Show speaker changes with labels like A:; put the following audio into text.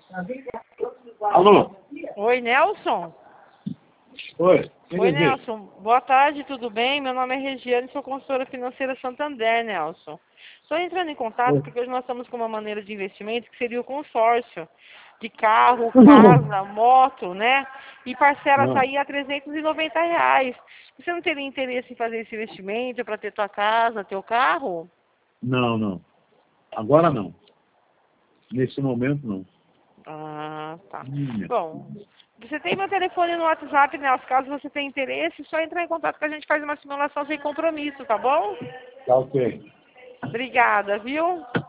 A: Alô?
B: Oi, Nelson?
A: Oi.
B: Oi, Nelson. Boa tarde, tudo bem? Meu nome é Regiane, sou consultora financeira Santander, Nelson. Estou entrando em contato porque hoje nós estamos com uma maneira de investimento que seria o consórcio de carro, casa, moto, né? E parcela sair a R$ 390. Você não teria interesse em fazer esse investimento para ter tua casa, teu carro?
A: Não, não. Agora não. Nesse momento, não.
B: Ah, tá. Bom, você tem meu telefone no WhatsApp, Nelson. Caso você tenha interesse, é só entrar em contato que a gente faz uma simulação sem compromisso, tá bom?
A: Tá ok.
B: Obrigada, viu?